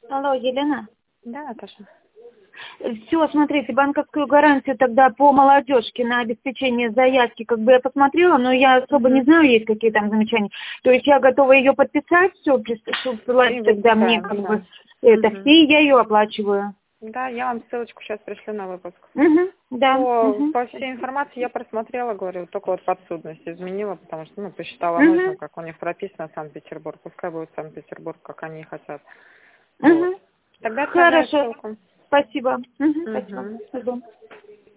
Алло, Елена. Да, Наташа. Все, смотрите, банковскую гарантию тогда по молодежке на обеспечение заявки, как бы я посмотрела, но я особо не знаю, есть какие там замечания. То есть я готова ее подписать, все, присылать тогда мне как бы это, и я ее оплачиваю. Да, я вам ссылочку сейчас пришлю на выпуск. Да. По всей информации я просмотрела, говорю, только вот подсудность изменила, потому что, посчитала нужно, как у них прописано Санкт-Петербург. Пускай будет Санкт-Петербург, как они хотят. Вот. Тогда отправляю Хорошо. ссылку. Спасибо. Спасибо.